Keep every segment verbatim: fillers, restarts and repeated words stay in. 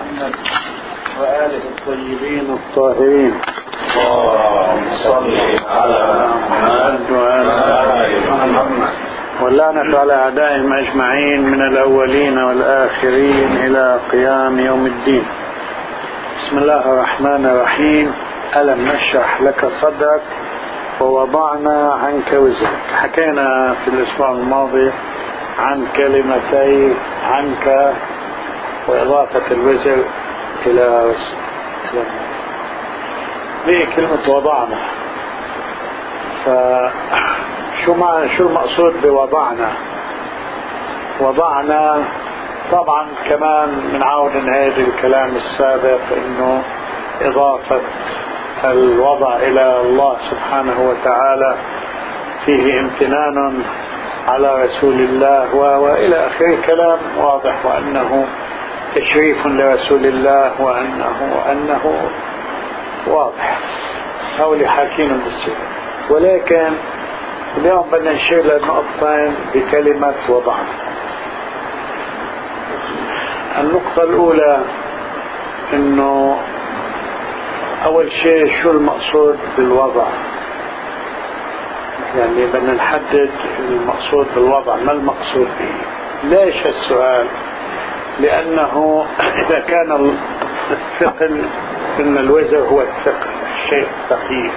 محمد وآله الطيبين الطاهرين. اللهم صل على محمد وآل محمد واللعنة على أعدائهم أجمعين من الأولين والآخرين إلى قيام يوم الدين. بسم الله الرحمن الرحيم. ألم نشرح لك صدرك ووضعنا عنك وزرك. حكينا في الأسبوع الماضي عن كلمتي عنك وإضافة الوزر إلى ليه كلمة وضعنا. فشو معنى شو المقصود بوضعنا؟ وضعنا طبعا كمان بنعود نعيد الكلام السابق إنه إضافة الوضع إلى الله سبحانه وتعالى فيه امتنان على رسول الله وإلى آخر كلام واضح، وأنه تشريف لرسول الله وأنه أنه واضح أو لحاكين بالسيرة. ولكن اليوم بدنا نشير للنقطتين بكلمة وضعنا. النقطة الأولى إنه أول شيء شو المقصود بالوضع، يعني بدنا نحدد المقصود بالوضع، ما المقصود به. ليش السؤال؟ لأنه إذا كان الثقل إن الوزر هو الثقل الشيء الثقيل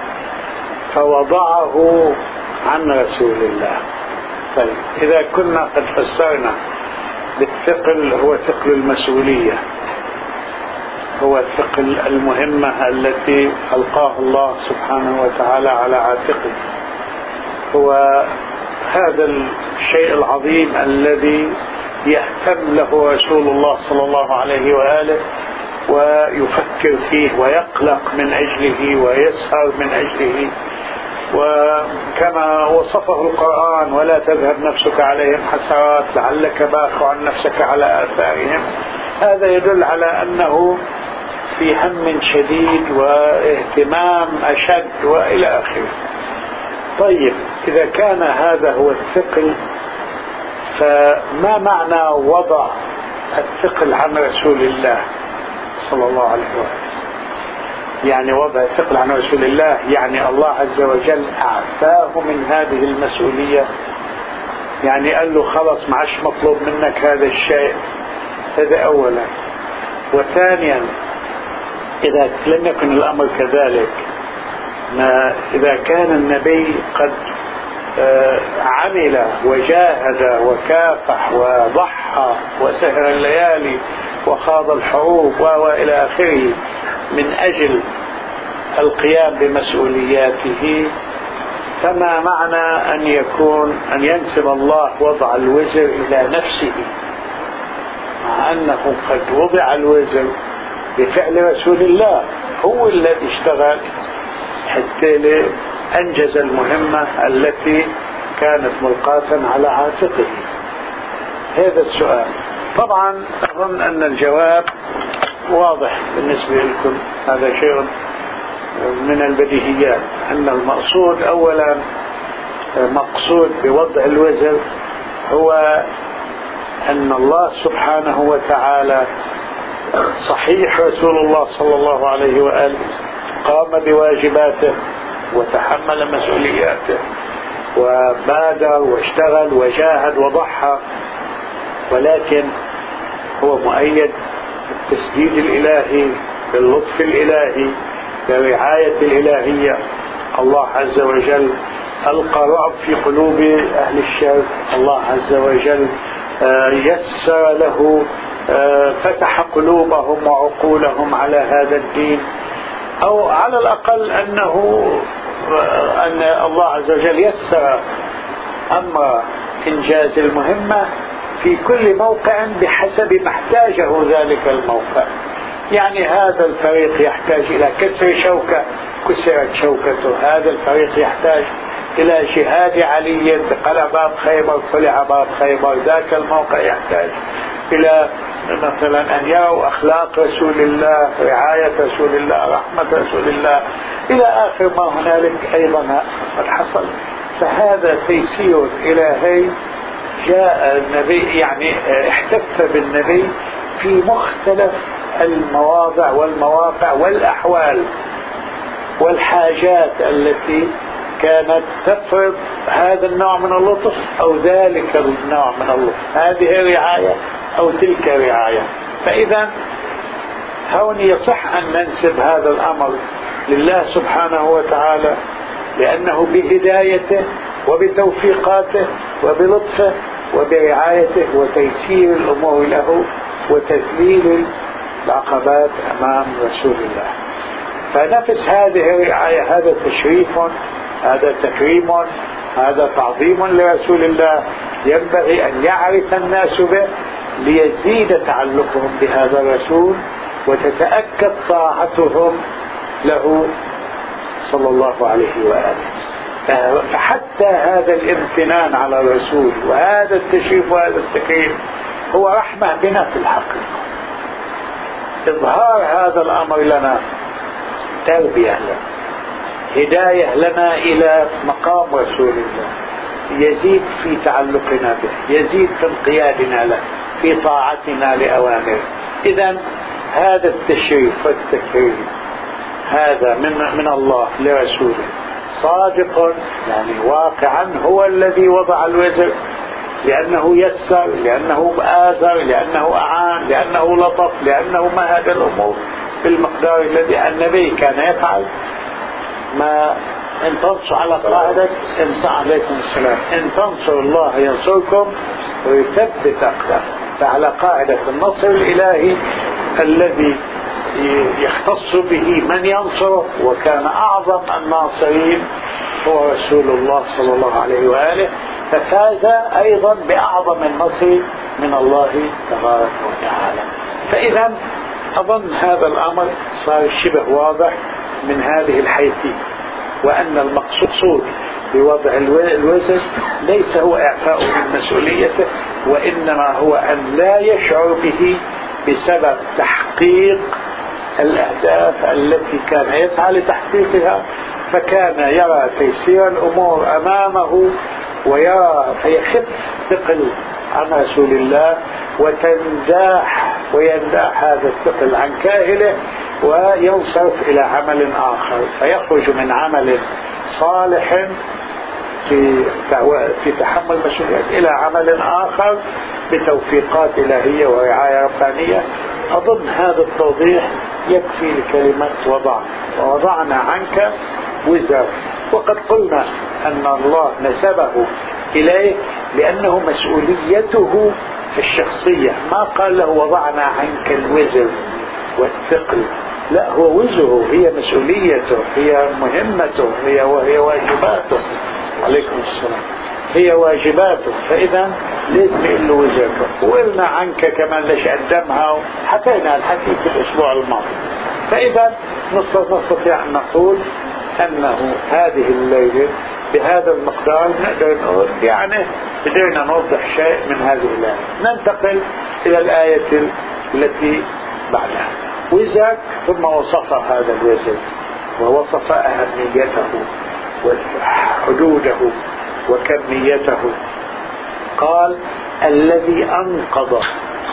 فوضعه عن رسول الله. طيب إذا كنا قد فسرنا بالثقل هو ثقل المسؤولية، هو ثقل المهمة التي ألقاه الله سبحانه وتعالى على عاتقه، هو هذا الشيء العظيم الذي يهتم له رسول الله صلى الله عليه وآله ويفكر فيه ويقلق من أجله ويسهر من أجله، وكما وصفه القرآن: ولا تذهب نفسك عليهم حسرات لعلك باخع نفسك على آثارهم. هذا يدل على أنه في هم شديد واهتمام أشد وإلى آخره. طيب إذا كان هذا هو الثقل، فما معنى وضع الثقل عن رسول الله صلى الله عليه وسلم؟ يعني وضع الثقل عن رسول الله يعني الله عز وجل أعفاه من هذه المسؤولية، يعني قال له خلص ما عادش مطلوب منك هذا الشيء. هذا أولا. وثانيا إذا لم يكن الأمر كذلك، ما إذا كان النبي قد عمل وجاهد وكافح وضحى وسهر الليالي وخاض الحروب وإلى آخره من أجل القيام بمسؤولياته، فما معنى أن يكون أن ينسب الله وضع الوزر إلى نفسه، مع أنه قد وضع الوزر بفعل رسول الله، هو الذي اشتغل حتى أنجز المهمة التي كانت ملقاة على عاتقه. هذا السؤال طبعا أظن أن الجواب واضح بالنسبة لكم. هذا شيء من البديهيات، أن المقصود أولا مقصود بوضع الوزر هو أن الله سبحانه وتعالى صحيح رسول الله صلى الله عليه وآله قام بواجباته وتحمل مسؤولياته وبادر واشتغل وجاهد وضحى، ولكن هو مؤيد بالتسديد الإلهي، باللطف الإلهي، بالرعاية الإلهية. الله عز وجل ألقى رعب في قلوب أهل الشر، الله عز وجل يسر له، فتح قلوبهم وعقولهم على هذا الدين، أو على الأقل أنه أن الله عز وجل يسر أمر إنجاز المهمة في كل موقع بحسب ما احتاجه ذلك الموقع. يعني هذا الفريق يحتاج إلى كسر شوكة، كسرت شوكته. هذا الفريق يحتاج إلى جهاد علي بقلع باب خيبر، قلع باب خيبر. ذاك الموقع يحتاج إلى مثلا أن يروا أخلاق رسول الله، رعاية رسول الله، رحمة رسول الله، إلى آخر ما هنالك أيضا قد حصل. فهذا تيسير إلهي جاء النبي، يعني احتف بالنبي في مختلف المواضع والمواقع والأحوال والحاجات التي كانت تفرض هذا النوع من اللطف أو ذلك النوع من اللطف، هذه رعاية أو تلك رعاية. فإذا هون يصح أن ننسب هذا الأمر لله سبحانه وتعالى، لأنه بهدايته وبتوفيقاته وبلطفه وبرعايته وتيسير الأمور له وتذليل العقبات أمام رسول الله. فنفس هذه الرعاية، هذا تشريف، هذا تكريم، هذا تعظيم لرسول الله، ينبغي أن يعرف الناس به ليزيد تعلقهم بهذا الرسول وتتأكد طاعتهم له صلى الله عليه وآله. فحتى هذا الامتنان على الرسول وهذا التشريف وهذا التكريم هو رحمة بنا في الحقيقة. إظهار هذا الأمر لنا تربية لنا، هداية لنا إلى مقام رسول الله، يزيد في تعلقنا به، يزيد في انقيادنا له، في طاعتنا لأوامره. إذن هذا التشريف والتكريم هذا من من الله لرسوله صادق، يعني واقعا هو الذي وضع الوزر، لأنه يسر، لأنه آثر، لأنه أعان، لأنه لطف، لأنه مهد الأمور بالمقدار الذي النبي كان يفعل. ما إن تنصر على قاعدة إن عليكم السلام إن تنصر الله ينصركم ويثبت أقدامكم، فعلى قاعدة النصر الإلهي الذي يختص به من ينصره، وكان أعظم الناصرين هو رسول الله صلى الله عليه وآله، ففاز أيضا بأعظم النصر من الله تبارك وتعالى. فإذا أظن هذا الأمر صار شبه واضح من هذه الحيثية، وأن المقصود بوضع الوزن ليس هو إعفاء من مسؤوليته، وإنما هو أن لا يشعر به بسبب تحقيق الأهداف التي كان يسعى لتحقيقها، فكان يرى تيسير الأمور أمامه ويرى فيخف ثقل عن رسول الله وتنزاح وينداح هذا الثقل عن كاهله وينصرف إلى عمل آخر، فيخرج من عمل صالح في في تحمل مسؤوليات إلى عمل آخر بتوفيقات إلهية ورعاية ربانية. أظن هذا التوضيح يكفي لكلمة وضع ووضعنا عنك وزر. وقد قلنا أن الله نسبه إليه لأنه مسؤوليته الشخصية، ما قال له وضعنا عنك الوزر والثقل، لا، هو وزره، هي مسؤوليته، هي مهمته، هي وهي واجباته عليكم السلام، هي واجباته. فإذا لازم يقول له وزرك. وقلنا عنك كمان ليش قدمها، حكينا الحكي في الأسبوع الماضي. فإذا نستطيع أن نقول أنه هذه الليلة بهذا المقدار نقدر نقول يعني قدرنا نوضح شيء من هذه الآية. ننتقل إلى الآية التي بعدها. وزر ثم وصف هذا الوزر ووصف أهميته وحدوده وكميته. قال الذي أنقض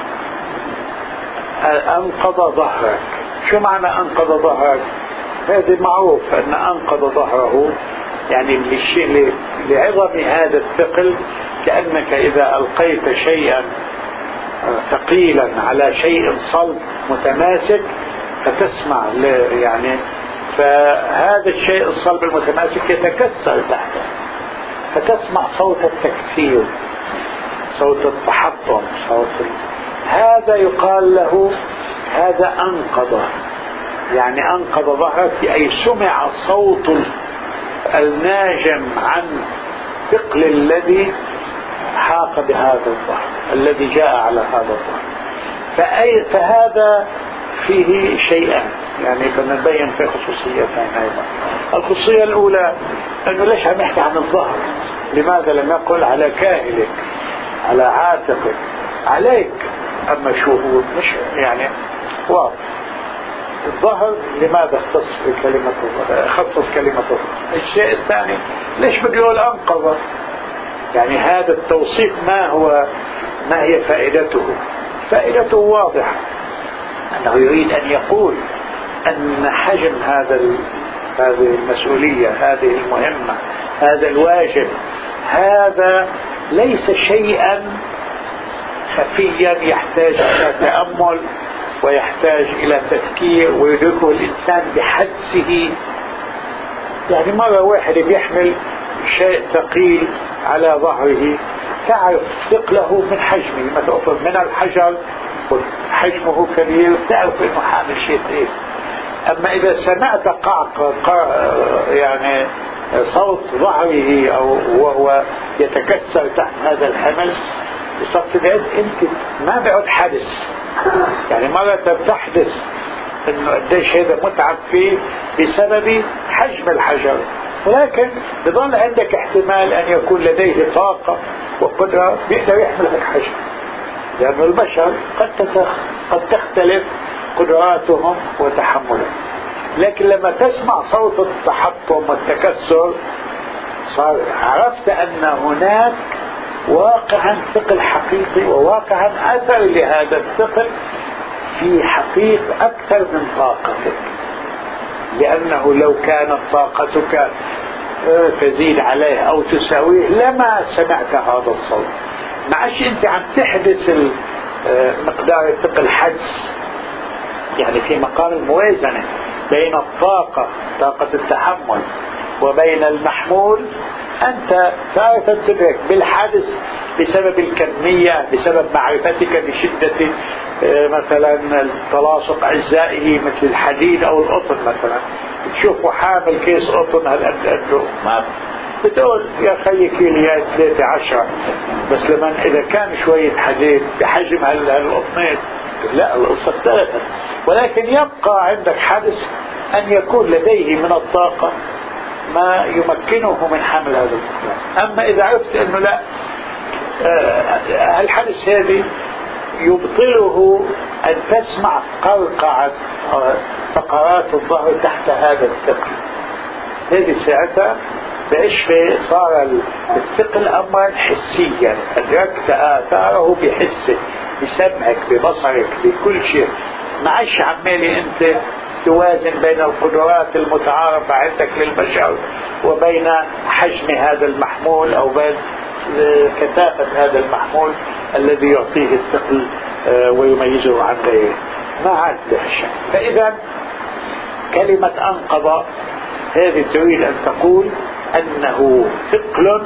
أنقض ظهرك. شو معنى أنقض ظهرك؟ هذا معروف أن أنقض ظهره يعني للشيء لعظم هذا الثقل، كأنك إذا ألقيت شيئا ثقيلا على شيء صلب متماسك فتسمع يعني فهذا الشيء الصلب المتماسك يتكسر تحته، فتسمع صوت التكسير، صوت التحطم، صوت ال... هذا يقال له هذا أنقض، يعني أنقض ظهرك أي سمع صوت الناجم عن ثقل الذي حاق بهذا الظهر الذي جاء على هذا الظهر. فأي فهذا فيه شيئا يعني بنبين في خصوصيتين أيضا. الخصوصية الأولى أنه ليش عم يحكي عن الظهر؟ لماذا لم يقل على كاهلك، على عاتقك، عليك؟ أما شو هو مش يعني واضح. الظهر لماذا اختص بكلمة خصص كلمة الظهر؟ الشيء الثاني ليش بده يقول أنقذ؟ يعني هذا التوصيف ما هو ما هي فائدته؟ فائدته واضحة، أنه يريد أن يقول أن حجم هذا هذه المسؤولية، هذه المهمة، هذا الواجب، هذا ليس شيئا خفيا يحتاج إلى تأمل ويحتاج إلى تفكير ويدركه الإنسان بحدسه. يعني مرة واحد بيحمل شيء ثقيل على ظهره تعرف ثقله من حجمه، مثلا من الحجر حجمه كبير تعرف انه حامل شيء ثقيل. اما اذا سمعت قعقع يعني صوت ظهره او وهو يتكسر تحت هذا الحمل بصفت انت ما بعد حدث. يعني مرة بتحدث انه قديش هذا متعب فيه بسبب حجم الحجر، ولكن بظل عندك احتمال ان يكون لديه طاقة وقدرة بيقدر يحمل هيك حجم، لأن البشر قد قد تختلف قدراتهم وتحملهم. لكن لما تسمع صوت التحطم والتكسر صار عرفت أن هناك واقعا ثقل حقيقي وواقعا أثر لهذا الثقل في حقيقة أكثر من طاقتك، لأنه لو كانت طاقتك تزيد عليه أو تساويه لما سمعت هذا الصوت. معش أنت عم تحدث مقدار الثقل حدس، يعني في مقام الموازنة بين الطاقة طاقة التحمل وبين المحمول. أنت تعرف تدرك بالحدث بسبب الكمية، بسبب معرفتك بشدة مثلا تلاصق أجزائه مثل الحديد أو القطن. مثلا تشوفه حامل كيس قطن هالقد قده ما بتقول يا خيي كيليات ثلاثة عشرة، بس لما إذا كان شوية حديد بحجم هالقطنين لا القصة اختلفت. ولكن يبقى عندك حدث أن يكون لديه من الطاقة ما يمكنه من حمل هذا الطاقة. أما إذا عرفت أنه لا الحدث هذه يبطله أن تسمع قرقعة فقرات الظهر تحت هذا الثقل، هذه ساعتها بإشفي صار الثقل أمرا حسيا، أدركت آثاره بحسك بسمعك ببصرك بكل شيء. معش عمالي أنت توازن بين القدرات المتعارفة عندك للبشر وبين حجم هذا المحمول أو بين كثافة هذا المحمول الذي يعطيه الثقل ويميزه عن غيره، ما عاد بهالشيء. فإذا كلمة أنقض هذه تريد أن تقول أنه ثقل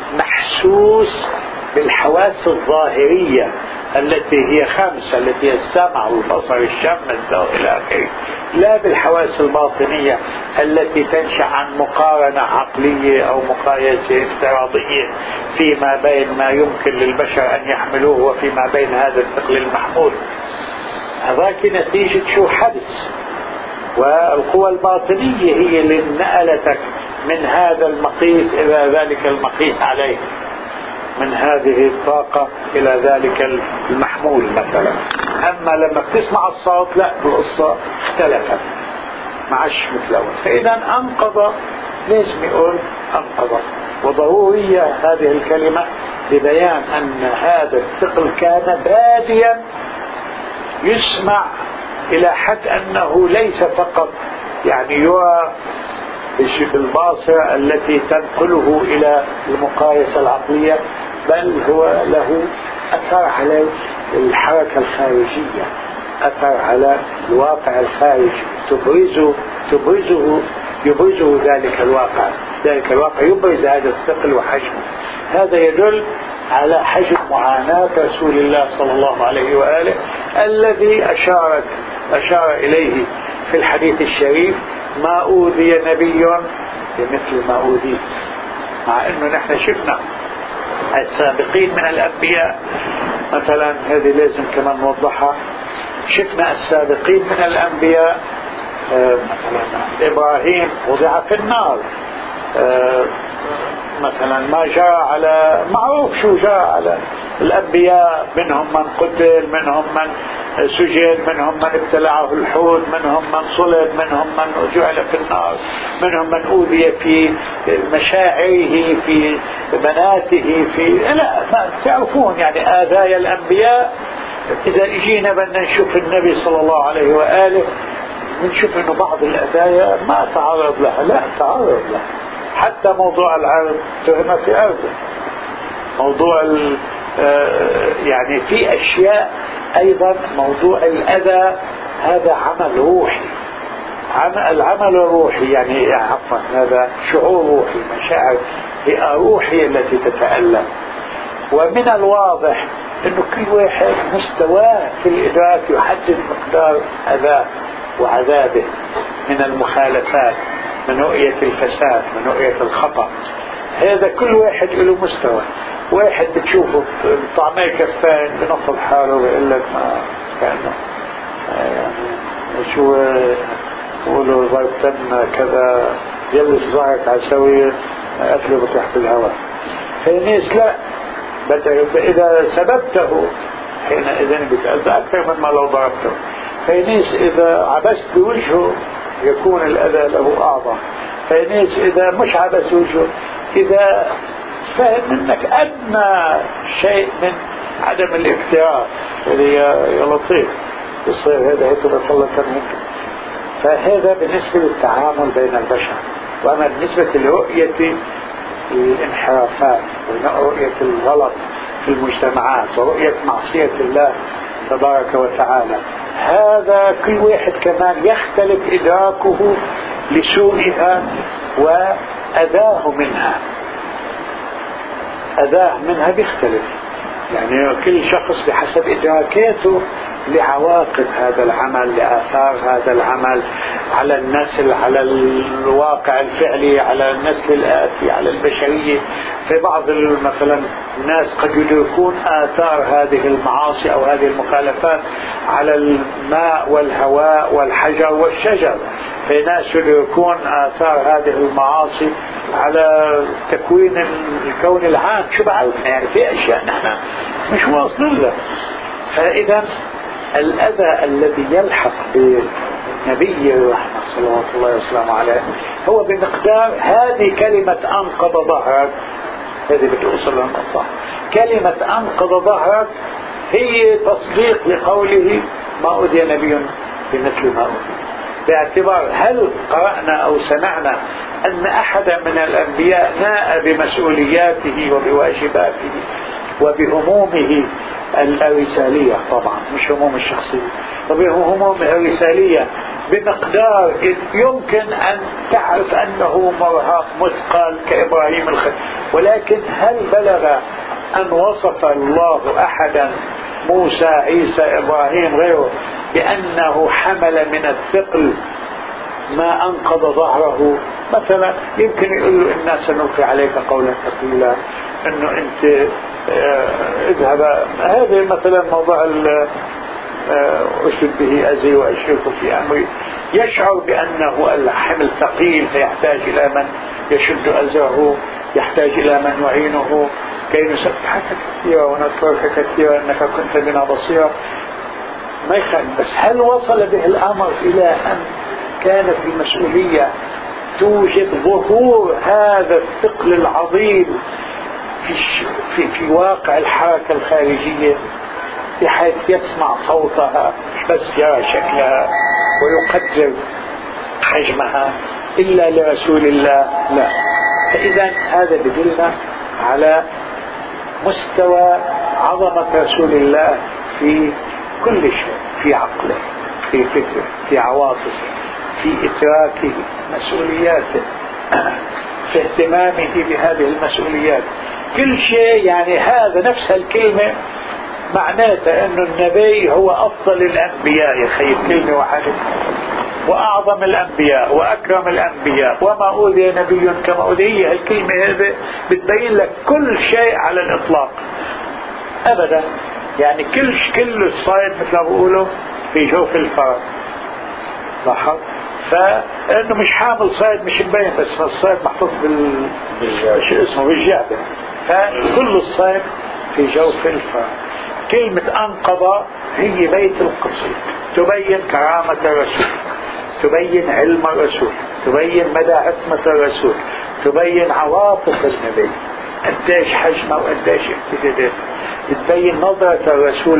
محسوس بالحواس الظاهرية التي هي خمسة، التي هي السمع والبصر الشم الذوق إلى آخره، لا بالحواس الباطنية التي تنشأ عن مقارنة عقلية أو مقايسة افتراضية فيما بين ما يمكن للبشر أن يحملوه وفيما بين هذا الثقل المحمول. هذاك نتيجة شو حدث، والقوى الباطنية هي اللي نقلتك من هذا المقيس إلى ذلك المقيس عليه، من هذه الطاقة إلى ذلك المحمول مثلا. أما لما بتسمع الصوت لا القصة اختلفت معش مثل أول. فإذا أنقض لازم يقول أنقض، وضرورية هذه الكلمة لبيان أن هذا الثقل كان باديا يسمع إلى حد أنه ليس فقط يعني يرى بالباصرة التي تنقله إلى المقايسة العقلية، بل هو له أثر على الحركة الخارجية، أثر على الواقع الخارجي، تبرزه تبرزه يبرزه ذلك الواقع، ذلك الواقع يبرز هذا الثقل وحجمه. هذا يدل على حجم معاناة رسول الله صلى الله عليه وآله الذي أشارت أشار إليه في الحديث الشريف: ما أوذي نبي بمثل ما أوذيت. مع أنه نحن شفنا السابقين من الأنبياء مثلا، هذه لازم كمان نوضحها، شفنا السابقين من الأنبياء مثلا إبراهيم وضع في النار، مثلا ما جرى على معروف شو جرى على الأنبياء، منهم من قتل، منهم من سجن، منهم من ابتلعه الحوت، منهم من صلب، منهم من جعل في النار، منهم من أوذي في مشاعره في بناته في لا ما تعرفون يعني آذايا الأنبياء إذا إجينا بدنا نشوف النبي صلى الله عليه وآله بنشوف إنه بعض الأدايا ما تعرض لها، لا تعرض لها. حتى موضوع العرض تهم في أرضه، موضوع يعني في أشياء أيضا. موضوع الأذى هذا عمل روحي، العمل الروحي يعني عفوا هذا شعور روحي، مشاعر هي روحية التي تتألم. ومن الواضح انه كل واحد مستواه في الادراك يحدد مقدار اذاه وعذابه من المخالفات، من رؤية الفساد، من رؤية الخطأ. هذا كل واحد له مستوى. واحد بتشوفه طعميه كفان بنفض حاله ويقول لك ما كأنه يعني شو قولوا ضربتنا كذا يلش ظهرك عسوي أكله تحت الهواء. في ناس لا، إذا سببته حينئذ بتأذى أكثر مما لو ضربته. في ناس إذا عبست بوجهه يكون الأذى له أعظم. في ناس إذا مش عبست وجهه، إذا فهم منك أدنى شيء من عدم الافتراء اللي يا لطيف يصير هذا هيك بطلة منك. فهذا بالنسبة للتعامل بين البشر. وأما بالنسبة لرؤية الانحرافات ورؤية الغلط في المجتمعات ورؤية معصية الله تبارك وتعالى، هذا كل واحد كمان يختلف إدراكه لسوءها وأذاه منها. أذاه منها بيختلف، يعني كل شخص بحسب إدراكاته لعواقب هذا العمل، لآثار هذا العمل على النسل، على الواقع الفعلي، على النسل الآتي، على البشرية. في بعض مثلا الناس قد يدركون آثار هذه المعاصي أو هذه المخالفات على الماء والهواء والحجر والشجر. في ناس يدركون آثار هذه المعاصي على تكوين الكون العام. شو بعرفنا يعني في أشياء نحن مش واصلين له. فإذا الأذى الذي يلحق بنبي الرحمة صلوات الله وسلامه عليه هو بمقدار هذه كلمة أنقض ظهرك. هذه بتوصل للنقطة. كلمة أنقض ظهرك هي تصديق لقوله ما أوذي نبي بمثل ما أوذي، باعتبار هل قرأنا أو سمعنا أن أحدا من الأنبياء ناء بمسؤولياته وبواجباته وبهمومه الرسالية، طبعا مش هموم الشخصية، وبهمومه الرسالية بمقدار يمكن أن تعرف أنه مرهق مثقل كإبراهيم الخليل. ولكن هل بلغ أن وصف الله أحدا موسى عيسى إبراهيم غيره بأنه حمل من الثقل ما أنقض ظهره؟ مثلا يمكن يقول له الناس سنلقي عليك قولا ثقيلا، أنه أنت اذهب. هذا مثلا موضوع أشد به أزي وأشرك في أمري. يشعر بأنه الحمل ثقيل فيحتاج إلى من يشد أزره، يحتاج إلى من يعينه كي نسبحك كثيرا ونذكرك كثيرا إنك كنت بنا بصيرا. ما يخالف، بس هل وصل به الأمر إلى أن كانت المسؤولية توجد ظهور هذا الثقل العظيم في, في, في واقع الحركة الخارجية بحيث يسمع صوتها بس يرى شكلها ويقدر حجمها إلا لرسول الله؟ لا. فإذا هذا بدلنا على مستوى عظمة رسول الله في كل شيء، في عقله، في فكره، في عواطفه، في إدراكه مسؤولياته، في اهتمامه بهذه المسؤوليات، كل شيء. يعني هذا نفس الكلمة معناتها أن النبي هو أفضل الأنبياء. يا خير كلمة واحدة، وأعظم الأنبياء وأكرم الأنبياء، وما أوذي نبي كما أوذي. الكلمة هذه بتبين لك كل شيء على الإطلاق أبدا. يعني كل كل الصيد مثل ما بقولوا في جوف الفرس، لاحظ؟ فإنه مش حامل صيد مش مبين، بس الصيد محطوط بال شو اسمه بالجعبة. فكل الصيد في جوف الفرس. كلمة أنقض هي بيت القصيد، تبين كرامة الرسول، تبين علم الرسول، تبين مدى عصمة الرسول، تبين عواطف النبي قديش حجمه وقديش امتداده، تبين نظرة الرسول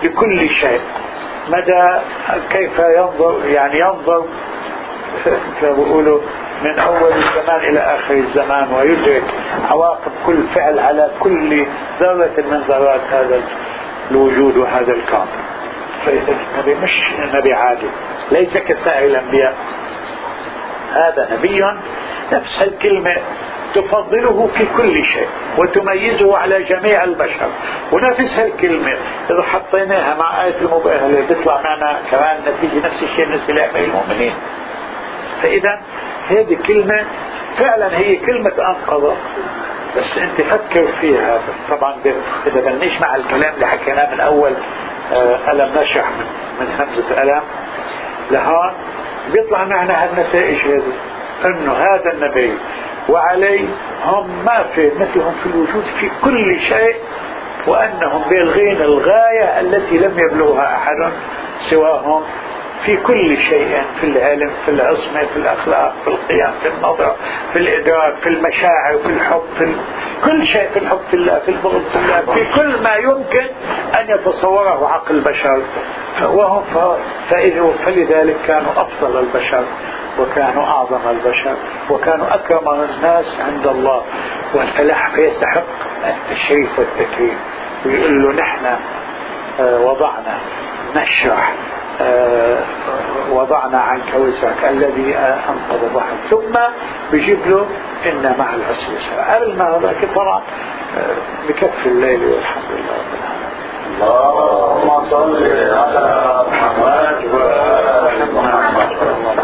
لكل شيء، مدى كيف ينظر، يعني ينظر كما بيقولوا من أول الزمان إلى آخر الزمان، ويدرك عواقب كل فعل على كل ذرة من ذرات هذا الوجود وهذا الكون. فإذا النبي مش نبي عادي، ليس كسائر الأنبياء، هذا نبي نفس الكلمة تفضله في كل شيء وتميزه على جميع البشر، ونفس هالكلمة إذا حطيناها مع آية المباهلة بيطلع معنا كمان نتيجة نفس الشيء بالنسبة لأمير المؤمنين. فإذا هذه كلمة فعلا هي كلمة أنقذة، بس أنت فكر فيها. طبعا إذا بنيش مع الكلام اللي حكيناه من أول ألم نشرح من, من همزة ألم لهون، بيطلع معنا هالنتائج هذه، أنه هذا النبي وعليه هم ما في مثلهم في الوجود في كل شيء، وأنهم بالغين الغاية التي لم يبلغها أحد سواهم في كل شيء، في العلم، في العصمة، في الأخلاق، في القيام، في النظر، في الإدراك، في المشاعر، في الحب، في ال... كل شيء، في الحب في الله، في البغض في الله، في كل ما يمكن أن يتصوره عقل البشر وهم ف... فإذا فلذلك كانوا أفضل البشر، وكانوا أعظم البشر، وكانوا أكرم الناس عند الله، والفلاح فيستحق التشريف والتكريم. ويقول له نحن وضعنا نشرح آه وضعنا عنك وزرك الذي أنقذ ظهرك، ثم بيجيب له إن مع العسر يسرا. قبل ما هذاك طبعا آه بكفي الليل والحمد لله رب العالمين. اللهم صل على محمد وآل محمد.